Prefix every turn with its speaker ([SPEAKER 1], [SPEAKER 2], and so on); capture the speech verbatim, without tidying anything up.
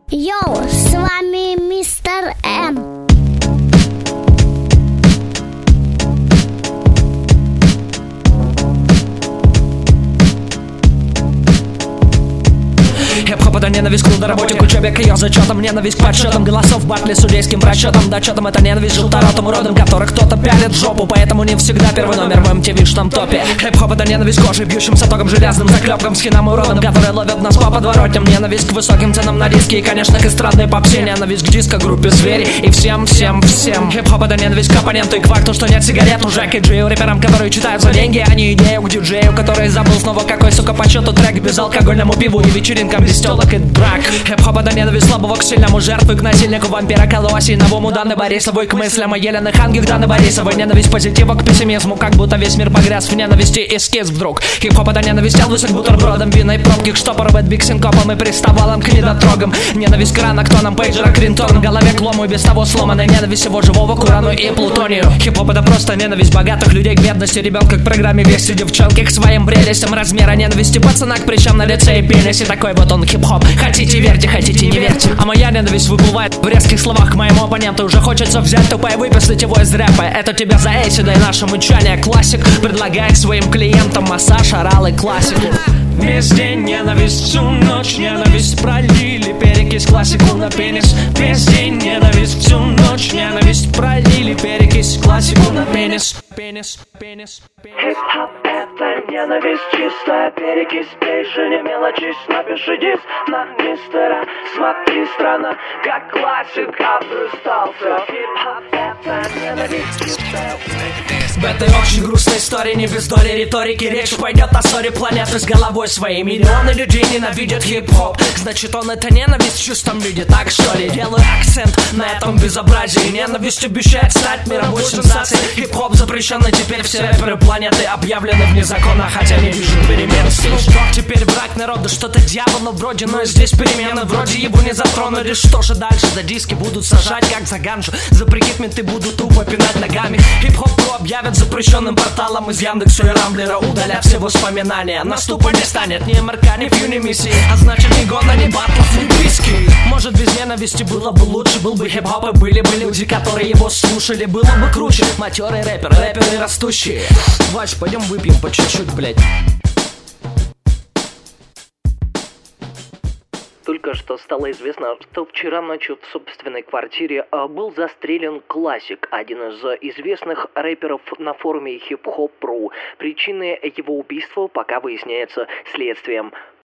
[SPEAKER 1] Йоу, с вами мистер М.
[SPEAKER 2] Хип-хоп — это ненависть к работе, к учебе, к ее зачетам. Ненависть к подсчетам голосов в батле судейским расчетам. Дочетам это ненависть желторотым уродам, которых кто-то пялит в жопу. Поэтому не всегда первый номер в эм ти ви-шном топе. Хип-хоп — это ненависть к коже, бьющимся током, железным заклепкам, схинам и уродам, которые ловят нас по подворотням. Ненависть к высоким ценам на диски и, конечно, к эстрадной попсе. Ненависть к диско-группе «Звери» и всем, всем, всем. Хип-хоп — это ненависть к оппоненту и к факту, что нет сигарет у Жеки Джи, у рэперам, которые читают за деньги, а не идею к диджею, который забыл снова какой, сука, по счету трек. Безалкогольному пиву и вечеринкам без телок и драк. Хип-хоп — это ненависть слабого к сильному, жертвы к насильнику, вампира к Лосиновому, Даны Борисовой к мыслям о Елены Хангих, Даны Борисовой. Ненависть позитива к пессимизму, как будто весь мир погряз в ненависти и эскиз вдруг. Хип-хоп — это ненависть Элвиса к бутербродам, винной пробки, к штопору, бэтбик, синкопам и приставалам, к недотрогам. Ненависть к ранактонам, пейджера, к ринтонам, голове к лому и без того сломанной. Ненависть всего живого к урану и плутонию. Хип-хоп — это просто ненависть богатых людей к бедности, ребенка к программе вести, девчонки к своим прелестям, размера ненависти пацана к прыщам на лице и пенисе. Такой вот он хип-хоп. Хотите верьте, хотите не верьте. А моя ненависть выплывает в резких словах к моему оппоненту. Уже хочется взять тупо и выписать его из рэпа. Это тебе за эйсида и наше мычание. Классик предлагает своим клиентам массаж, орал и классику. Весь день ненависть, всю ночь ненависть, пролили перекись, классику на пенис. Весь день ненависть, всю ночь ненависть, пролили перекись, классику на пенис. Пенис, пенис, пенис. Хип-хоп — это ненависть чистая, перекись, пей же, не мелочись, напиши диск на мистера. Смотри, странно, как классик обрастался. Хип-хоп — это ненависть чистая. В этой очень грустной истории, не без доли риторики, речь пойдет о ссоре планеты с головой своей. Миллионы людей ненавидят хип-хоп, значит он это ненависть в чистом виде, так что ли? Делаю акцент на этом безобразии. Ненависть обещает стать мировой сенсацией. Хип-хоп запрещенный, теперь все рэперы планеты объявлены вне закона, хотя не вижу перемен. Снуп теперь враг народа, что-то дьявола вроде, но здесь перемены вроде его не затронули. Что же дальше? За диски будут сажать, как за ганжу. За прикид менты будут тупо пинать ногами. Хип-хоп объявят запрещенным порталом из Яндекса и Рамблера, удаляя все воспоминания. Наступа не станет ни МРК, ни пью, ни миссии, а значит ни гона, ни батлов, ни виски. Может без ненависти было бы лучше, был бы хип-хоп и были бы люди, которые его слушали. Было бы круче, матерый рэпер, рэперы растущие. Вась, пойдем выпьем по чуть-чуть, блять. Только что стало известно, что вчера ночью в собственной квартире был застрелен классик, один из известных рэперов на форуме хип-хоп точка ру. Причины его убийства пока выясняются следствием.